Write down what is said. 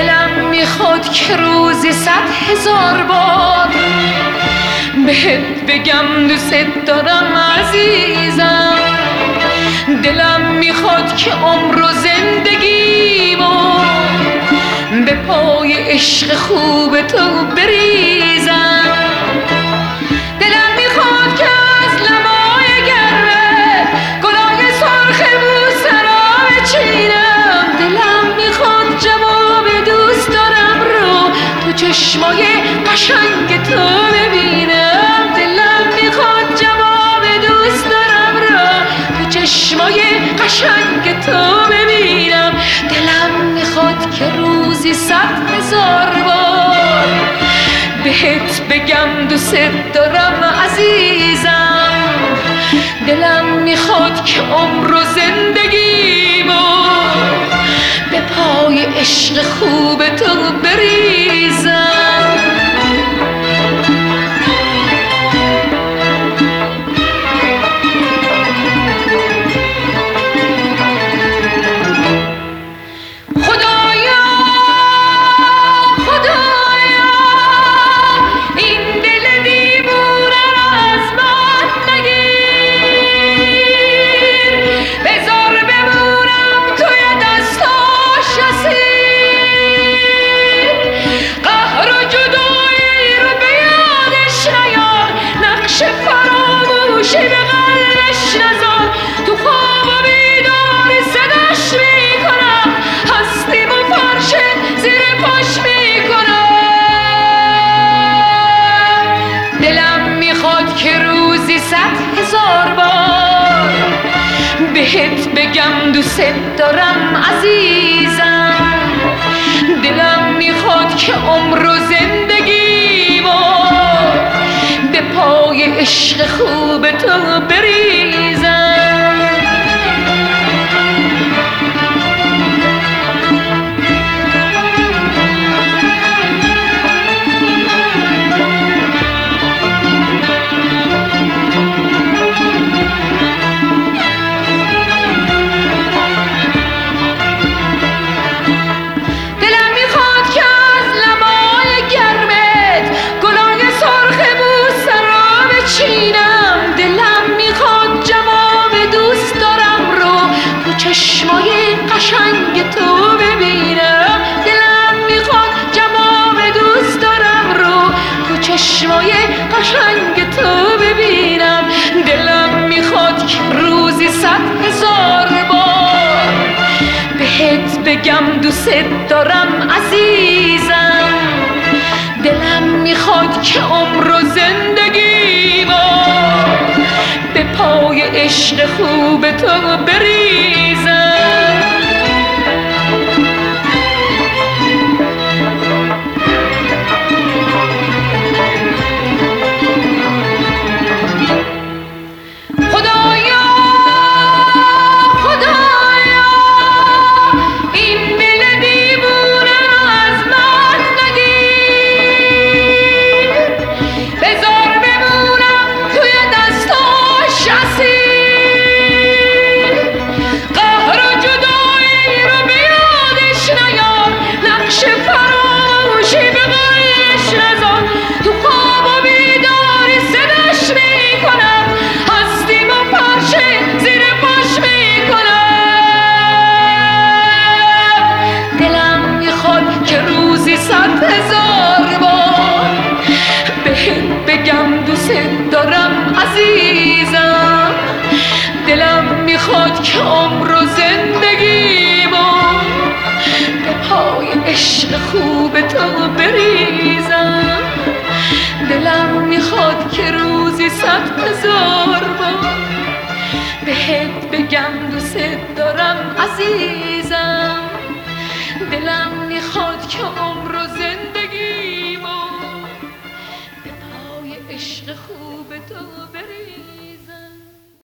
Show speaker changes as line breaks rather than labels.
دلم میخواد که روزی 100,000 بار بهت بگم دوست دارم عزیزم. دلم میخواد که عمر و زندگیمو به پای عشق خوب تو بریزم. دلم میخواد که از لبای گرمت گلای سرخ بوسه را بچینم. دلم میخواد جواب دوست دارم رو تو چشمای قشنگ تو ببینم. دلم میخواد جواب دوست دارم رو تو چشمای قشنگ تو ببینم. دلم میخواد که روزی 100,000 بار بهت بگم دوست دارم عزیزم. دلم میخواد که عمر و زندگیمو به پای عشق خوب تو بریزم. بهت بگم دوست دارم عزیزم. دلم میخواد که عمر و زندگیمو به پای عشق خوب تو بریزم. چشمای قشنگ تو ببینم. دلم میخواد جواب دوست دارم رو تو چشمای قشنگ تو ببینم. دلم میخواد که روزی 100,000 بار بهت بگم دوست دارم عزیزم. دلم میخواد که عمر و زندگیمو به پای عشق خوب تو بریزم. عزیزم دلم میخواد که عمر و زندگیمو به پای عشق خوب تو بریزم. دلم میخواد که روزی 100,000 بار بهت بگم دوست دارم عزیزم. دلم میخواد که عمر و زندگیمو به پای عشق خوب تو